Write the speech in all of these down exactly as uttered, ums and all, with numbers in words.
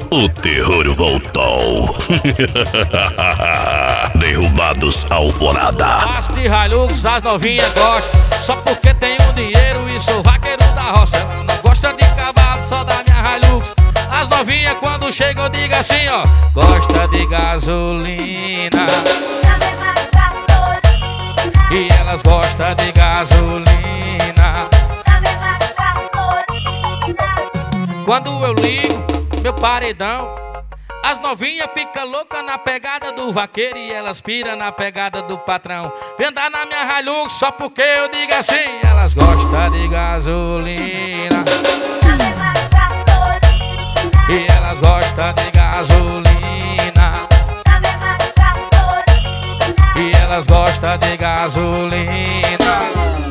O terror voltou. Derrubados Alvorada. Passo de Hilux, as novinhas gostam. Só porque tenho dinheiro e sou vaqueiro da roça. Ela não gosta de cavalo, só da minha Hilux. As novinhas quando chegam digo assim, ó: gosta de gasolina. E elas gostam de gasolina. Quando eu ligo meu paredão, as novinhas ficam loucas na pegada do vaqueiro e elas piram na pegada do patrão. Vem andar na minha Hilux só porque eu digo assim: elas gostam de gasolina. E elas gostam de gasolina. E elas gostam de gasolina.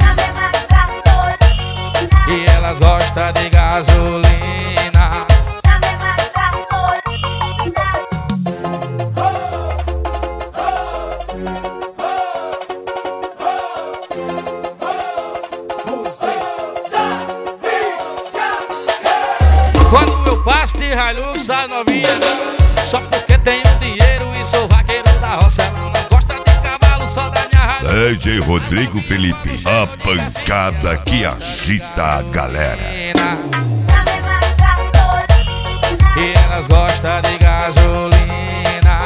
E elas gostam de gasolina. Quando eu passo de Hilux, as novinhas só porque tenho dinheiro e sou vaqueiro da roça. Ela não gosta de cavalo, só da minha Hilux. D J Rodrigo Felipe, a pancada que agita a galera. E elas gostam de gasolina.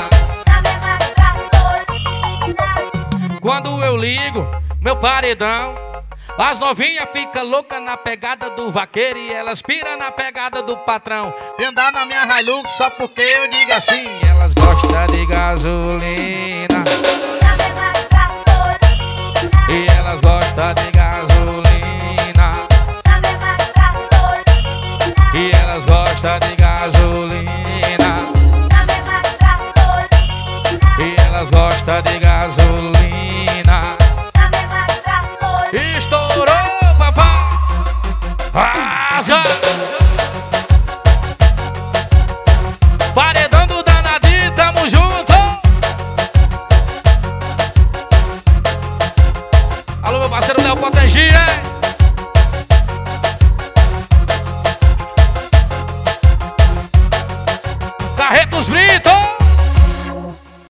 Quando eu ligo meu paredão, as novinhas ficam loucas na pegada do vaqueiro e elas piram na pegada do patrão. Vem andar na minha Hilux só porque eu digo assim: elas gostam de gasolina. E elas gostam de gasolina. E elas gostam de gasolina. E elas gostam de gasolina. Estourou, papai! Rasga! Paredão do danadinho, tamo junto! Alô, meu parceiro Léo Potengi, hein?